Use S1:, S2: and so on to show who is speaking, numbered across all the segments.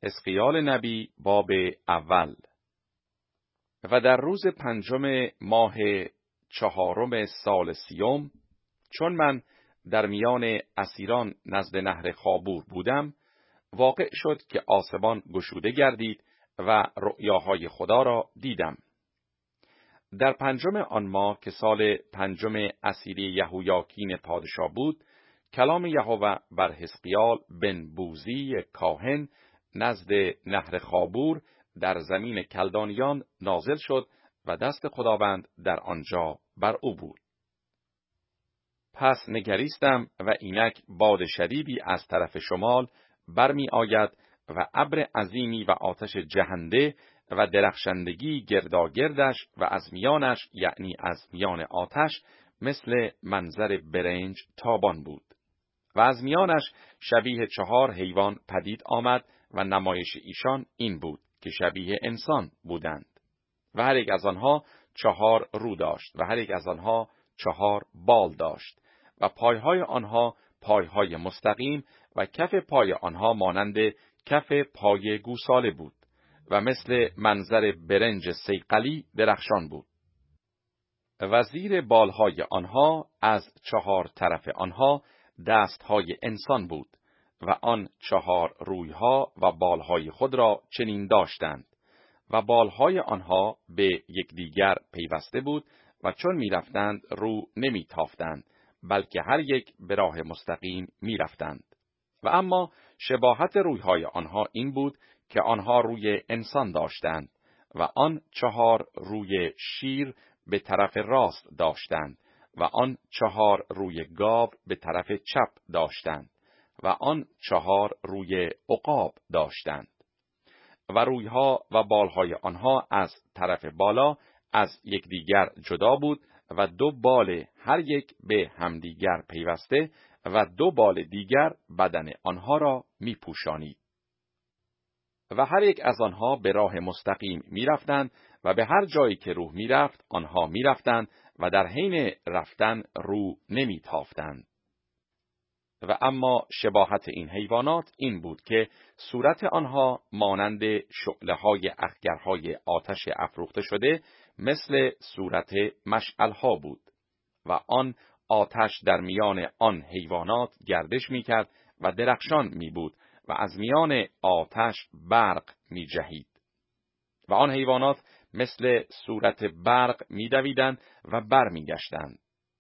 S1: حزقیال نبی باب اول. و در روز 5 ماه 4 سال 30، چون من در میان اسیران نزد نهر خابور بودم، واقع شد که آسمان گشوده گردید و رؤیاهای خدا را دیدم. در 5 آن ماه که سال 5 اسیری یهویاکین پادشاه بود، کلام یهوه بر حزقیال بن بوزی کاهن نزد نهر خابور در زمین کلدانیان نازل شد و دست خداوند در آنجا بر او بود. پس نگریستم و اینک باد شدیدی از طرف شمال برمی آید و ابر عظیمی و آتش جهنده و درخشندگی گرداگردش و از میانش، یعنی از میان آتش، مثل منظر برنج تابان بود. و از میانش شبیه 4 حیوان پدید آمد و نمایش ایشان این بود که شبیه انسان بودند. و هر یک از آنها 4 رو داشت و هر یک از آنها 4 بال داشت و پایهای آنها پایهای مستقیم و کف پای آنها مانند کف پای گوساله بود و مثل منظر برنج صیقلی درخشان بود. و زیر بالهای آنها از 4 طرف آنها دستهای انسان بود و آن 4 رویها و بالهای خود را چنین داشتند و بالهای آنها به یکدیگر پیوسته بود و چون میرفتند رو نمیتافتند، بلکه هر یک به راه مستقیم میرفتند. و اما شباهت رویهای آنها این بود که آنها روی انسان داشتند و آن 4 روی شیر به طرف راست داشتند و آن 4 روی گاو به طرف چپ داشتند و آن 4 روی عقاب داشتند. و رویها و بالهای آنها از طرف بالا از یکدیگر جدا بود و 2 بال هر یک به همدیگر پیوسته و 2 بال دیگر بدن آنها را می پوشانید. و هر یک از آنها به راه مستقیم می رفتند و به هر جایی که روح می رفت آنها می رفتند و در حین رفتن رو نمی تافتند. و اما شباهت این حیوانات این بود که صورت آنها مانند شعله‌های اخگرهای آتش افروخته شده مثل صورت مشعل‌ها بود و آن آتش در میان آن حیوانات گردش می‌کرد و درخشان می‌بود و از میان آتش برق می‌جهید و آن حیوانات مثل صورت برق می‌دویدند و برمیگشتند.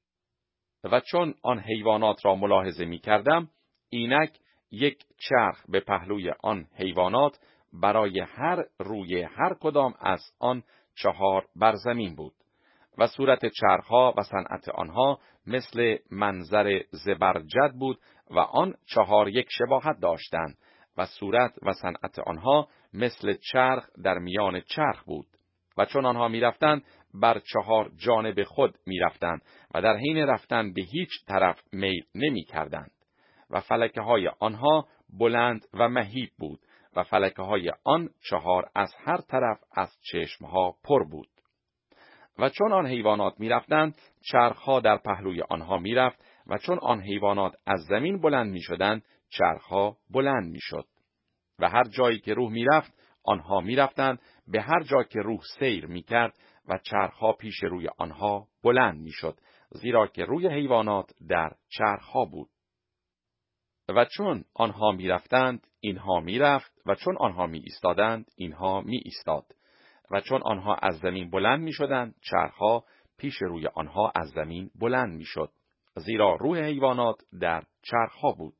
S1: و چون آن حیوانات را ملاحظه می کردم، اینک یک چرخ به پهلوی آن حیوانات برای هر روی هر کدام از آن 4 بر زمین بود و صورت چرخها و صنعت آنها مثل منظر زبرجد بود و آن 4 یک شباهت داشتند و صورت و صنعت آنها مثل چرخ در میان چرخ بود و چون آنها می رفتند بر 4 جانب خود می رفتند و در حین رفتن به هیچ طرف میل نمی کردند و فلکه های آنها بلند و مهیب بود و فلکه های آن 4 از هر طرف از چشمها پر بود. و چون آن حیوانات می رفتند چرخها در پهلوی آنها می رفت و چون آن حیوانات از زمین بلند می شدند چرخها بلند می شد و هر جایی که روح می رفت آنها می رفتند، به هر جا که روح سیر می کرد و چرخها پیش روی آنها بلند می شد، زیرا که روی حیوانات در چرخها بود. و چون آنها می رفتند اینها می رفت و چون آنها می ایستادند اینها می ایستاد و چون آنها از زمین بلند می شدند چرخها پیش روی آنها از زمین بلند می شد، زیرا روح حیوانات در چرخها بود.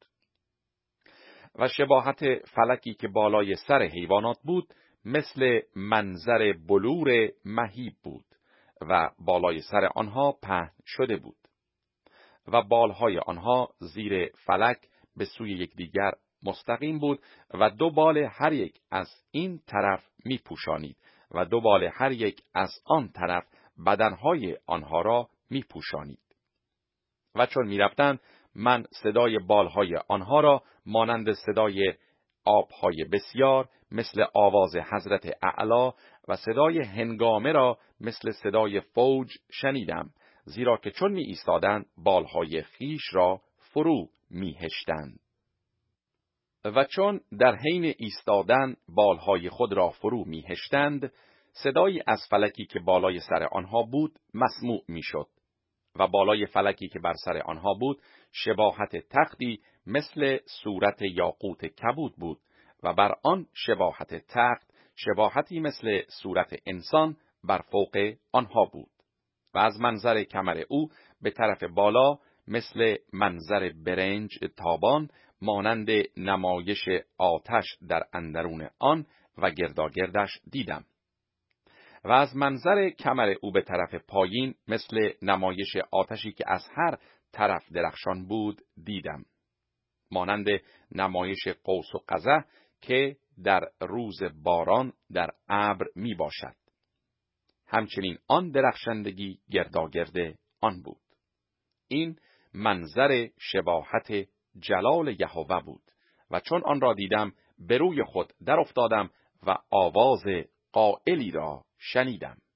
S1: و شباهت فلکی که بالای سر حیوانات بود مثل منظر بلور مهیب بود و بالای سر آنها پهن شده بود و بالهای آنها زیر فلک به سوی یکدیگر مستقیم بود و 2 بال هر یک از این طرف می پوشانید و 2 بال هر یک از آن طرف بدنهای آنها را می پوشانید. و چون می رفتند من صدای بالهای آنها را مانند صدای آبهای بسیار مثل آواز حضرت اعلی و صدای هنگامه را مثل صدای فوج شنیدم، زیرا که چون می ایستادند بالهای خیش را فرو می هشتند. و چون در حین ایستادن بالهای خود را فرو می‌هشتند، صدایی از فلکی که بالای سر آنها بود مسموع می‌شد و بالای فلکی که بر سر آنها بود شباهت تختی مثل صورت یاقوت کبود بود و بر آن شباهت تخت شباهتی مثل صورت انسان بر فوق آنها بود و از منظر کمر او به طرف بالا مثل منظر برنج تابان مانند نمایش آتش در اندرون آن و گرداگردش دیدم. و از منظر کمر او به طرف پایین مثل نمایش آتشی که از هر طرف درخشان بود دیدم، مانند نمایش قوس و قزح که در روز باران در ابر می باشد. همچنین آن درخشندگی گرداگرد آن بود. این منظر شباهت جلال یهوه بود و چون آن را دیدم به روی خود در افتادم و آواز قائلی را شنیدم.